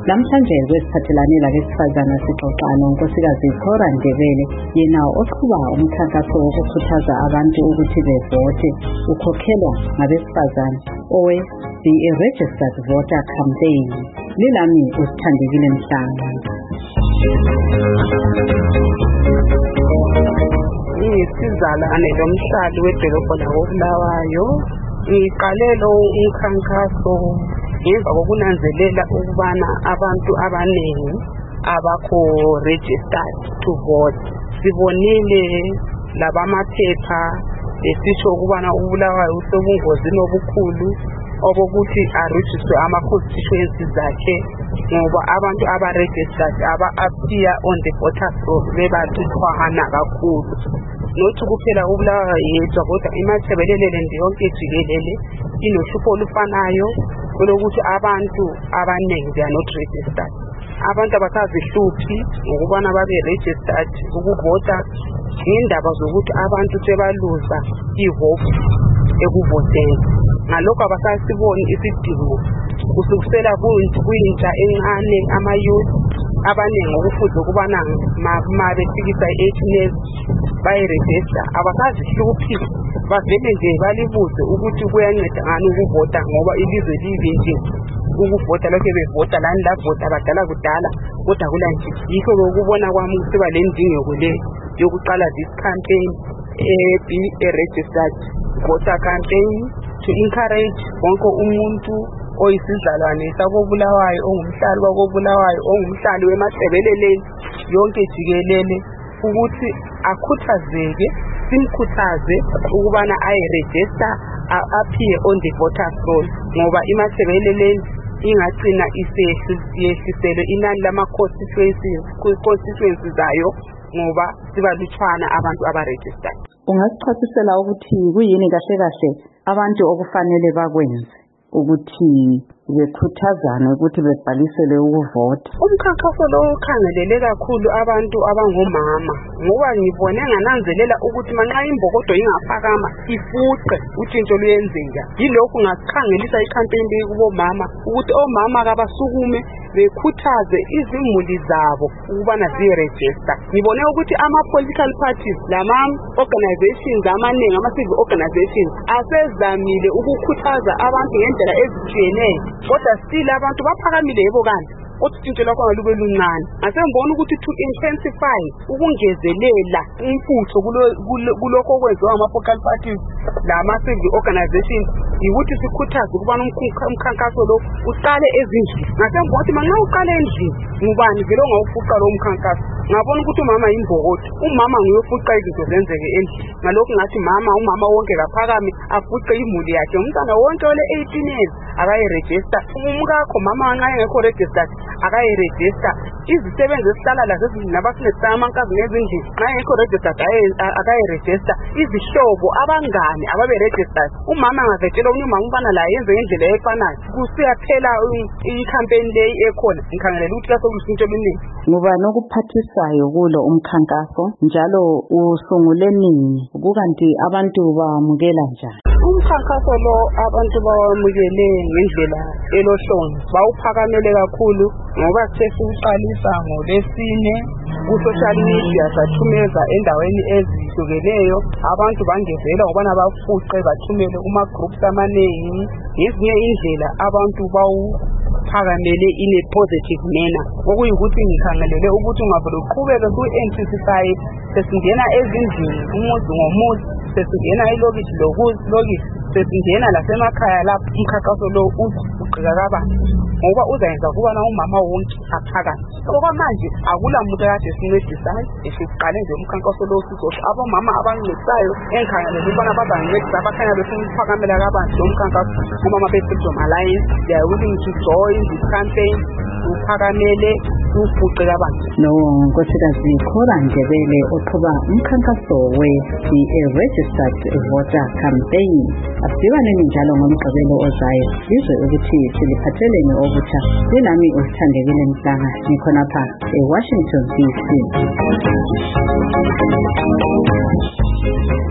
Namhlanje kwesiphathelane labesifazana sixoxa nonkosikazi Cora Ndebele, yena oqhuba umkhankaso wokukhuthaza abantu ukuthi bevote ukhokhelwa ngabesifazana owe-The Registered Voter Campaign. Lilami uSithandekile Mhlanga. Ngisizalane lomhlali wedolobha lakoBulawayo. Ngiqale lo umkhankaso ngemva kokunanzelela ukubana abantu abaningi abakho registered to vote. Sibonile labamaphepha esisho ukubana uBulawayo usebungozini obukhulu obokuthi arejistwe ama-constituencies zakhe ngoba abantu aba-registered aba-appear on the voters roll bebathithwana kakhulu. Nothi kuphela uBulawayo yedwa kodwa imathebelelele nje yonke jikelele inohlupho olufanayo olokuthi abantu abaningi they are not registered. Abantu abasazihluphi ngokubana babe registered ukuvota ngendaba zokuthi abantu sebaluza ihope ekuvoteni. Ngalokho abasasiboni isidingo kusukusela kuyintsha encane ama-youth abaningi okufuze ukubana ma befikisa i-18 bayiregister abasazihluphi bavele nje balibuze ukuthi kuyanceda ngani ukuvota ngoba ilizwe libi nje ukuvota lokho bevota lani lavota badala kudala kodwa kulanje. Yikho ukubona kwami kusiba le ndingeko le yokuqala this campaign be a registered voter campaign to encourage wonke umuntu oyisizalwane sakoBulawayo ongumhlali wakoBulawayo ongumhlali weMathebeleleni yonke jikelele ukuthi akhuthazeke simkhuthaze ukubana ayiregister appear on the voters roll ngoba iMathebeleleni ingagcina isehlisele inani lama-constituencies zayo ngoba sibalutshwana abantu abaregistered. Ungasichasisela ukuthi kuyini kahle kahle abantu okufanele bakwenze ukuthi bekhuthazane ukuthi bebhalisele ukuvota? Umkhankaso lo ukhangelele kakhulu abantu abangomama ngoba ngibone ngananzelela ukuthi manxa imbokodo ingaphakama ifuqe utshintsho luyenzeka. Yilokhu ngasikhangelisa icampaign le kubomama ukuthi omama kabasukume bekhuthaze izimuli zabo ukubana ziregister. Ngibone ukuthi ama-political parties lama-organizations amaningi ama-civil organizations asezamile ukukhuthaza abantu ngendlela ezitshiyeneyo kodwa still abantu baphakamile yebo kanti kodwa utshintsho lwakho ngalube luncane. Ngasembona ukuthi to intensify ukungezelela umfutho kulokho okwenziwa ama-focal parties lama-civil organizations yikuthi sikhuthaze ukubana umkhankaso lo uqale ezindlini. Ngasembona ukuthi manxa uqale endlini ngubani vele ongawufuqa lo mkhankaso. Ngabona ukuthi umama yimbokodo, umama nguyofuqa izinto zenzeke endlini. Ngalokho ngathi umama wonke kaphakame afuqe imuli yakhe. Umntwana wonke ole-18 years akayiregister. Umkakho mama nxa engekho registered akayiregister. Izisebenzi esihlala lazo ezindlini abasinetsa amankazi ngezindlini nxa engekho registered akayiregister. Izihlobo abangane ababe-registered. Umama angavetshela umama umfana laye yenze ngendlela efanayo kusiyaphela i-campaign leyi ekhona. Ngikhangelela ukuthi kasokushintsho oluningi ngoba nokuphathisayo kulo umkhankaso njalo usungule nini kukanti abantu bamukela njani? Umkhankaso lo abantu bawamukele ngendlela elohlonzi bawuphakamele kakhulu ngoba sesiwuqalisa ngoLwesine ku-social media sathumeza endaweni ezihlukeneyo. Abantu bangezela ngobana bafuqe bathumele kuma-groups amaningi. Ngezinye indlela abantu bawuphakamele in a positive manner okuyikuthi ngikhangelele ukuthi ungavele uqhubeke ku-intensify sesingena ezindlini umuzi ngomuzi sesingena ilokishi lokishi sesingena lasemakhaya lapho umkhankaso lo ugqika kabanzi ngoba uzayenza ukubana umama wonke aphakame. Okwamanje akula muntu kade sincedisayo esiqale nje umkhankaso lo sizothi abomama abancedisayo engikhangelele ukubana bazancedisa abakhanya befuna ukuphakamela kabanzi lo mkhankaso. Omama be-Freedom Alliance they are willing to join this campaign uphakamele ufuqe kabanzi. Nkosikazi Cora Ndebele oqhuba umkhankaso we-The Registered Voter Campaign. Asibaneni njalo ngomgqibelo ozayo sizwe ukuthi siliphatheleni okutsha. Lilami uSithandekile Mhlanga ngikhonapha eWashington DC.